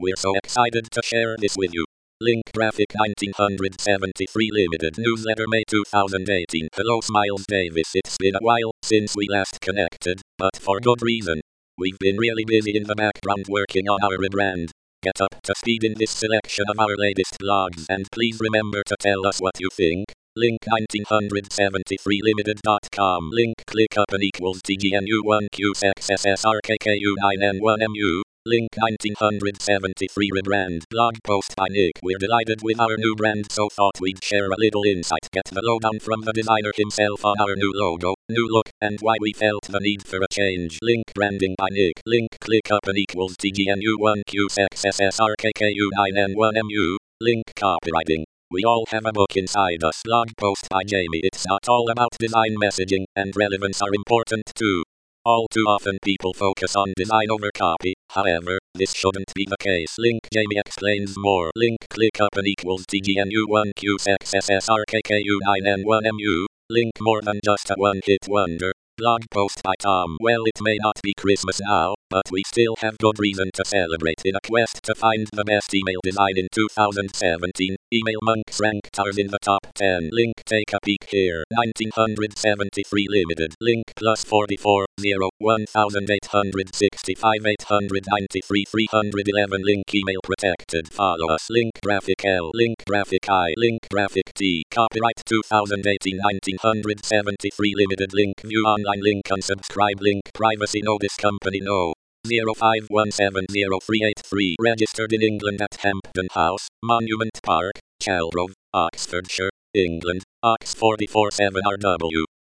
We're so excited to share this with you. Link Graphic 1973 Limited Newsletter May 2018. Hello Smiles Davis. It's been a while since we last connected, but for good reason. We've been really busy in the background working on our rebrand. Get up to speed in this selection of our latest blogs and please remember to tell us what you think. Link 1973limited.com. Link ClickUp equals TGNU1QSXSSRKKU9N1MU. Link 1973 rebrand. Blog post by Nick. We're delighted with our new brand, so thought we'd share a little insight. Get the lowdown from the designer himself on our new logo, new look, and why we felt the need for a change. Link branding by Nick. Link ClickUp equals TGNU1QSXSSRKKU9N1MU. Link copywriting. We all have a book inside us. Blog post by Jamie. It's not all about design. Messaging and relevance are important too. All too often people focus on design over copy, however, this shouldn't be the case. Link Jamie explains more. Link ClickUp equals TGNU1QSXSSRKKU9N1MU. Link more than just a one-hit wonder. Blog post by Tom. Well, it may not be Christmas now, but we still have good reason to celebrate. In a quest to find the best email design in 2017, Email Monks ranked ours in the top 10. Link take a peek here. 1973 Limited. Link plus 44, 0, 1865 893 311. Link email protected. Follow us. Link graphic L. Link graphic I. Link graphic T. Copyright 2018 1973 Limited. Link view online. Link unsubscribe. Link privacy. No, this company no. 05170383. Registered in England at Hampton House, Monument Park, Chalgrove, Oxfordshire, England, OX 447RW.